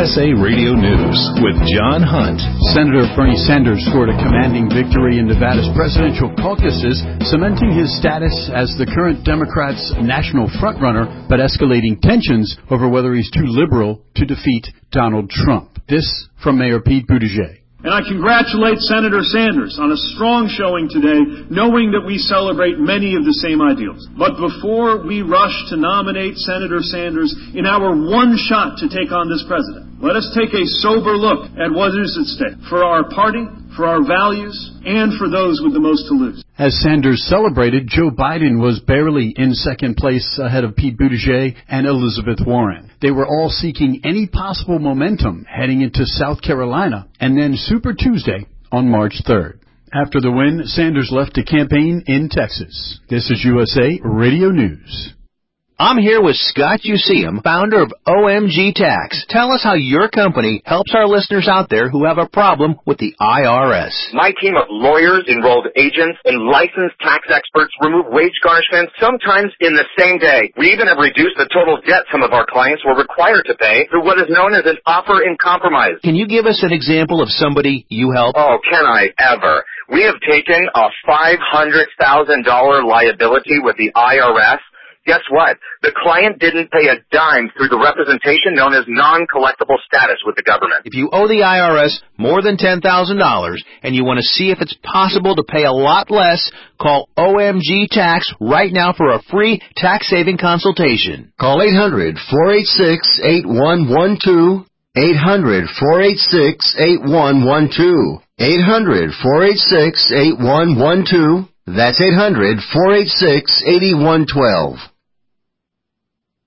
USA Radio News with John Hunt. Senator Bernie Sanders scored a commanding victory in Nevada's presidential caucuses, cementing his status as the current Democrats' national frontrunner, but escalating tensions over whether he's too liberal to defeat Donald Trump. This from Mayor Pete Buttigieg. And I congratulate Senator Sanders on a strong showing today, knowing that we celebrate many of the same ideals. But before we rush to nominate Senator Sanders in our one shot to take on this president, let us take a sober look at what is at stake for our party, for our values, and for those with the most to lose. As Sanders celebrated, Joe Biden was barely in second place ahead of Pete Buttigieg and Elizabeth Warren. They were all seeking any possible momentum heading into South Carolina and then Super Tuesday on March 3rd. After the win, Sanders left to campaign in Texas. This is USA Radio News. I'm here with Scott Useum, founder of OMG Tax. Tell us how your company helps our listeners out there who have a problem with the IRS. My team of lawyers, enrolled agents, and licensed tax experts remove wage garnishments sometimes in the same day. We even have reduced the total debt some of our clients were required to pay through what is known as an offer in compromise. Can you give us an example of somebody you help? Oh, can I ever? We have taken a $500,000 liability with the IRS. Guess what? The client didn't pay a dime through the representation known as non-collectible status with the government. If you owe the IRS more than $10,000 and you want to see if it's possible to pay a lot less, call OMG Tax right now for a free tax-saving consultation. Call 800-486-8112. 800-486-8112. 800-486-8112. That's 800-486-8112.